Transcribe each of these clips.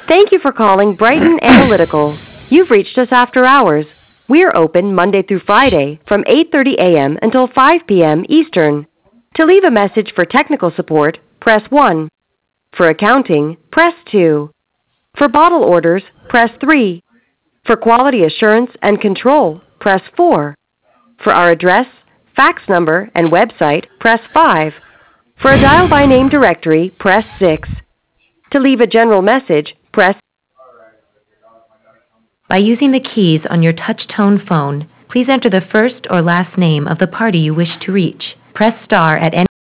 Thank you for calling Brighton Analytical. You've reached us after hours. We're open Monday through Friday from 8:30 a.m. until 5 p.m. Eastern. To leave a message for technical support, press 1. For accounting, press 2. For bottle orders, press 3. For quality assurance and control, press 4. For our address, fax number, and website, press 5. For a dial-by-name directory, press 6. To leave a general message, press. By using the keys on your touch-tone phone, please enter the first or last name of the party you wish to reach. Press star at any.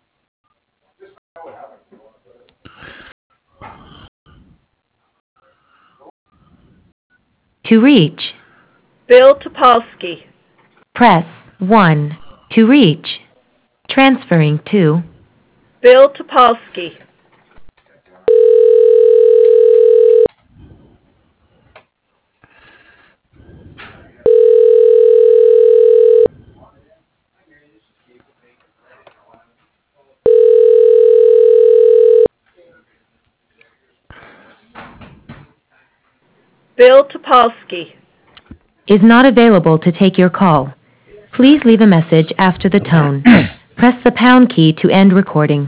To reach, Bill Topolsky. press 1. To reach, transferring to. Bill Topolsky. Bill Topolsky. Is not available to take your call. Please leave a message after the tone. Press the pound key to end recording.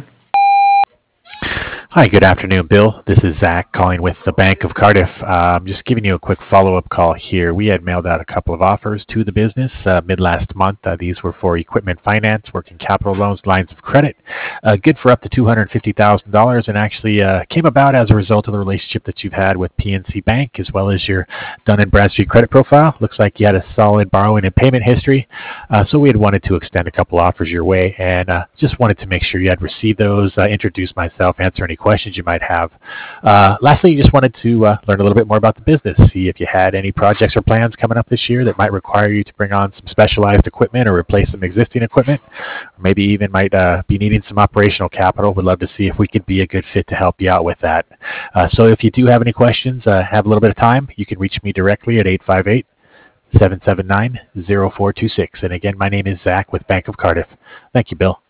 Hi, good afternoon, Bill. This is Zach calling with the Bank of Cardiff. Just giving you a quick follow-up call here. We had mailed out a couple of offers to the business mid-last month. These were for equipment finance, working capital loans, lines of credit, good for up to $250,000, and actually came about as a result of the relationship that you've had with PNC Bank, as well as your Dun & Bradstreet credit profile. Looks like you had a solid borrowing and payment history, so we had wanted to extend a couple offers your way, and just wanted to make sure you had received those, introduce myself, answer any questions you might have. Lastly, just wanted to learn a little bit more about the business, see if you had any projects or plans coming up this year that might require you to bring on some specialized equipment or replace some existing equipment, or maybe even might be needing some operational capital. We'd love to see if we could be a good fit to help you out with that. So if you do have any questions, have a little bit of time, you can reach me directly at 858-779-0426. And again, my name is Zach with Bank of Cardiff. Thank you, Bill.